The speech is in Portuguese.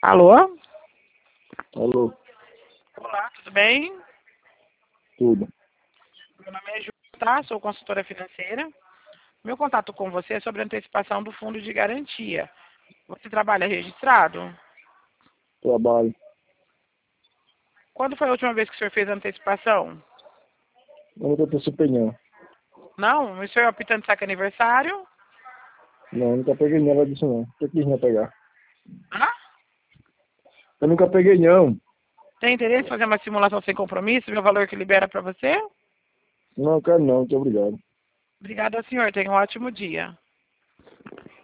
Alô? Alô, Olá, tudo bem? tudo. Meu nome é Ju, tá? Sou consultora financeira. Meu contato com você é sobre a antecipação do fundo de garantia. Você trabalha registrado? Trabalho. Quando foi a última vez que o senhor fez a antecipação? Eu nunca participei, não. Não? O senhor é optante de saque aniversário? Não, nunca peguei nada disso, não. Por que quis não pegar? Hã? Eu nunca peguei, não. Tem interesse em fazer uma simulação sem compromisso, ver o valor que libera para você? Não, quero não. Muito obrigado. Obrigada, senhor. Tenha um ótimo dia.